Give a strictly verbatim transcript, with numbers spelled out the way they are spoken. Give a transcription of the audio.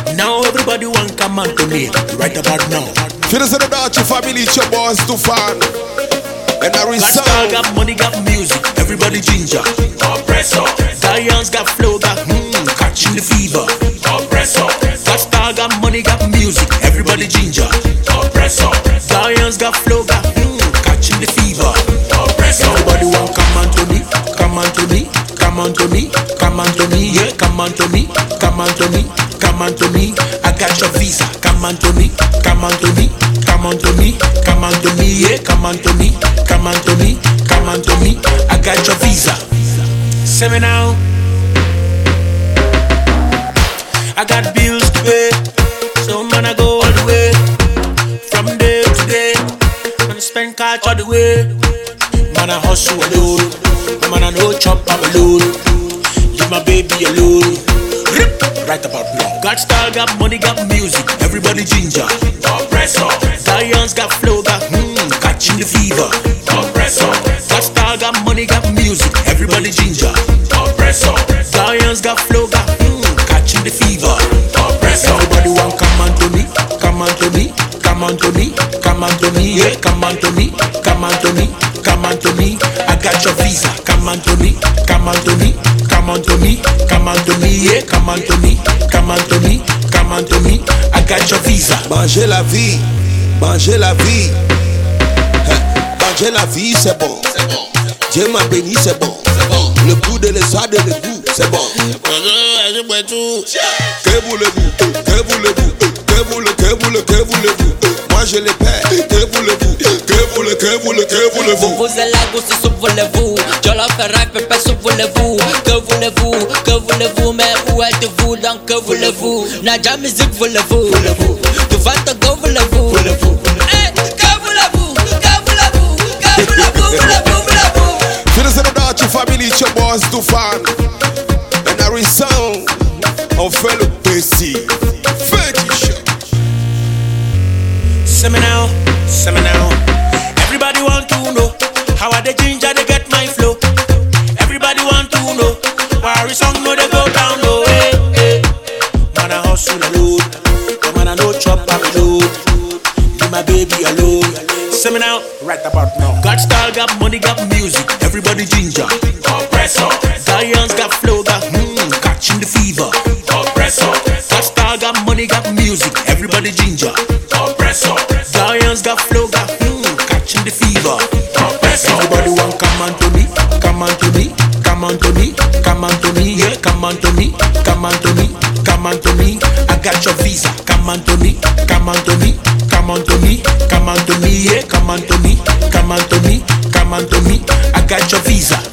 Now everybody want come on to me right about now. Finish the Dutch family, it's your boss to fan. And I got style, got money, got music, everybody ginger. Oppressor. Giants got flow, got hmm, catching the fever. Oppressor. Got style, got money, got music, everybody ginger. Oppressor. Giants got flow, got hmm, catching the fever. Oppressor. Everybody want come on to me, come on to me, come on to me, come on to me, yeah, come on to me, come on to me, come on to me. I got your visa, come on to me, come on to me, come on to me, come on to me, yeah, come on to me. Come on to me, come on to me, I got your visa. Say me now, I got bills to pay, so man I go all the way. From day to day, man I spend cash all the way. Man I hustle alone, man I no chop I'm alone. Leave my baby alone, right about now. Got style, got money, got music, everybody ginger. Oppressor. Giants got flow, got hmm, catching the fever. Oppressor. Got style, got money, got music, everybody ginger. Oppressor. Giants got flow, got hmm, catching the fever. Oppressor. Everybody want come on to me, come on to me, come on to me, come on to me, yeah, come on to me, come on to me, come on to me. I got your visa, come on to me, come on to me, come on to me, come on to me, yeah, come on to me, come on to me, come on to me. I got your visa. Manger la vie, manger la vie. Manger la vie, c'est bon. Dieu m'a béni, c'est bon. Le goût de l'esade et le goût, c'est bon. Que voulez-vous? Que voulez-vous? Que voulez-vous? Que voulez-vous? Que voulez-vous? Moi je les paie. Que voulez-vous? Que voulez-vous? Que voulez-vous? Que voulez-vous? Vous êtes là, vous se voulez-vous? Je leur ferai pépé, se voulez-vous? Que voulez-vous? Que voulez-vous? Mais où êtes-vous? Donc que voulez-vous? Nadia musique, voulez-vous? Tu vas te go, voulez-vous? Eh, que voulez-vous? Que voulez-vous? Que voulez-vous? Voulez-vous? Voulez-vous? Finish the Dutch family, it's your boss to fan. And Harry Sound, on fait le P C. Fetish. Say me now, say me now. Everybody want to know how are the ginger they get my flow. Everybody want to know why every song know they go down low. Hey, hey. Man I hustle alone, man I no chop I'm alone. Leave my baby alone. Say me now, right about now. Got style, got money, got music, everybody ginger. Oppressor. Giants got flow, got hmm, catching the fever. Oppressor. Got style, got money, got music, everybody ginger. Oppressor. Giants got flow, got hmm, catching the fever. Oppressor. Everybody want come on to me, come on to me, come on to me, come on to me, yeah, come on to me, come on to me, come on to me. I got your visa, come on to me, come on to me, come on to me, come on to me, yeah, come on to me, come on to me, come on to me. I got your visa.